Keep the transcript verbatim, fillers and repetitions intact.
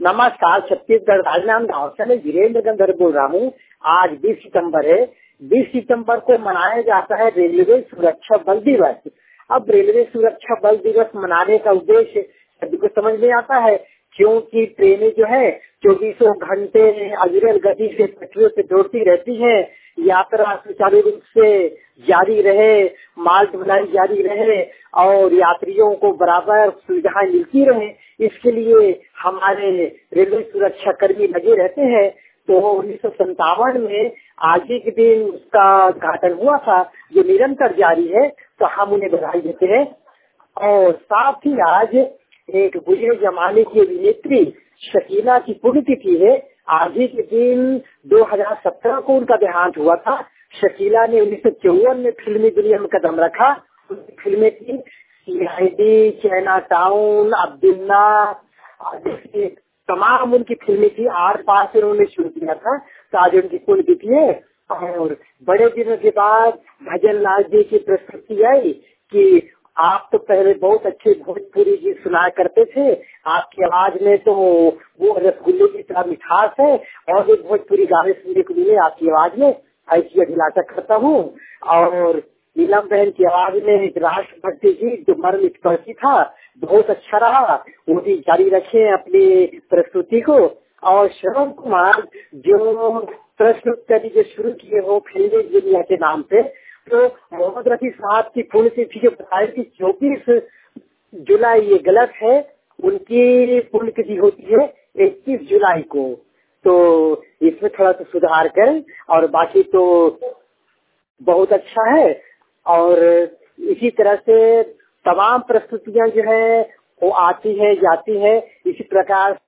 नमस्कार, छत्तीसगढ़ राजनांद गांव से मैं वीरेंद्र गंधर बोल रहा हूँ। आज बीस सितंबर है। बीस सितंबर को मनाया जाता है रेलवे सुरक्षा बल दिवस। अब रेलवे सुरक्षा बल दिवस मनाने का उद्देश्य सभी को समझ में आता है, क्योंकि ट्रेनें जो है चौबीसों घंटे अविरल गति से पटरियों पे दौड़ती रहती हैं। यात्रा सुचारू रूप से जारी रहे, माल ढुलाई जारी रहे और यात्रियों को बराबर सुविधाएं मिलती रहे, इसके लिए हमारे रेलवे सुरक्षा कर्मी लगे रहते हैं। तो उन्नीस सौ संतावन में आज ही के दिन उसका उद्घाटन हुआ था, जो निरंतर जारी है, तो हम उन्हें बधाई देते हैं। और साथ ही आज एक बुरे जमाने की अभिनेत्री शकीला की पुण्यतिथि है। आज ही के दिन दो हज़ार सत्रह को उनका देहांत हुआ था। शकीला ने उन्नीस सौ चौवन में फिल्मी दुनिया में कदम रखा। उनकी फिल्में थी सीआईडी, चाइना टाउन, अब्दुल्ला, तमाम उनकी फिल्में थी। आर पार से उन्होंने शुरू किया था, तो आज उनकी पुण्यतिथि है। और बड़े दिनों के बाद भजन लाल जी की प्रस्तुति आई कि आप तो पहले बहुत अच्छे भोजपुरी गीत सुनाया करते थे, आपकी आवाज में तो वो रसगुल्ले की तरह मिठास है और एक भोजपुरी गाने सुनने को मिले आपकी आवाज में, ऐसी अभिलाषा करता हूँ। और नीलम बहन की आवाज में एक राष्ट्रभक्ति गीत जो मर्म स्पर्शी था, बहुत अच्छा रहा। वो भी जारी रखे अपनी प्रस्तुति को। और श्रवण कुमार जो प्रश्न उत्तरी जो शुरू किए हो फिल्मी दुनिया के नाम पे, तो मोहम्मद रफी साहब की पुण्यतिथि जो बताई थी चौबीस जुलाई, ये गलत है। उनकी पुण्यतिथि होती है इक्कीस जुलाई को। तो इसमें थोड़ा सा सुधार करें, और बाकी तो बहुत अच्छा है। और इसी तरह से तमाम प्रस्तुतियां जो है वो आती है जाती है। इसी प्रकार